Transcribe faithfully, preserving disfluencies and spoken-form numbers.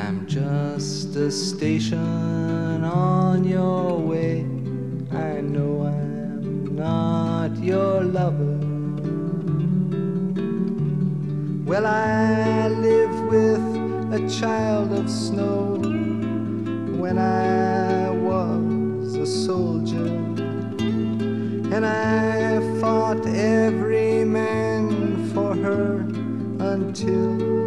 I'm just a station on your way. I know I'm not your lover. Well, I live with a child of snow when I was a soldier, and I fought every man for her until